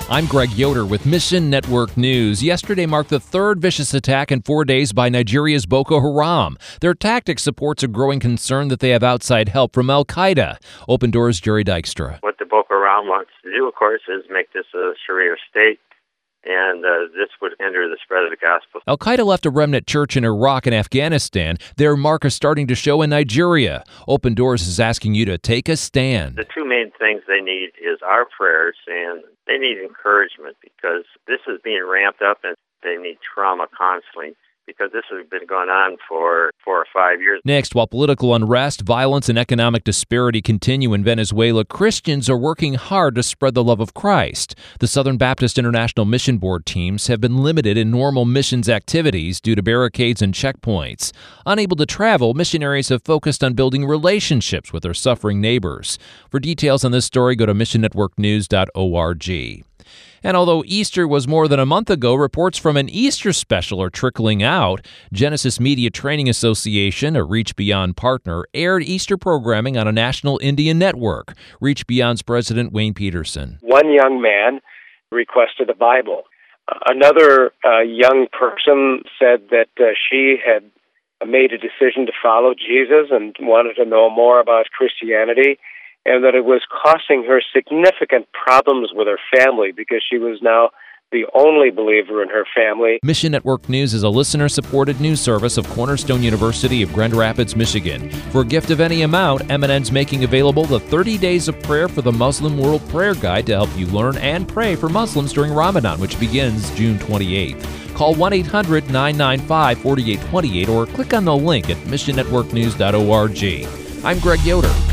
I'm Greg Yoder with Mission Network News. Yesterday marked the third vicious attack in 4 days by Nigeria's Boko Haram. Their tactic supports a growing concern that they have outside help from Al-Qaeda. Open Doors' Jerry Dykstra. What the Boko Haram wants to do, of course, is make this a Sharia state, and this would hinder the spread of the gospel. Al-Qaeda left a remnant church in Iraq and Afghanistan. Their mark is starting to show in Nigeria. Open Doors is asking you to take a stand. The two main things they need is our prayers, and they need encouragement because this is being ramped up and they need trauma constantly because this has been going on for 4 or 5 years. Next, while political unrest, violence, and economic disparity continue in Venezuela, Christians are working hard to spread the love of Christ. The Southern Baptist International Mission Board teams have been limited in normal missions activities due to barricades and checkpoints. Unable to travel, missionaries have focused on building relationships with their suffering neighbors. For details on this story, go to missionnetworknews.org. And although Easter was more than a month ago, reports from an Easter special are trickling out. Genesis Media Training Association, a Reach Beyond partner, aired Easter programming on a national Indian network. Reach Beyond's president, Wayne Peterson. One young man requested a Bible. Another young person said that she had made a decision to follow Jesus and wanted to know more about Christianity, and that it was costing her significant problems with her family because she was now the only believer in her family. Mission Network News is a listener-supported news service of Cornerstone University of Grand Rapids, Michigan. For a gift of any amount, MNN's making available the 30 Days of Prayer for the Muslim World Prayer Guide to help you learn and pray for Muslims during Ramadan, which begins June 28th. Call 1-800-995-4828 or click on the link at missionnetworknews.org. I'm Greg Yoder.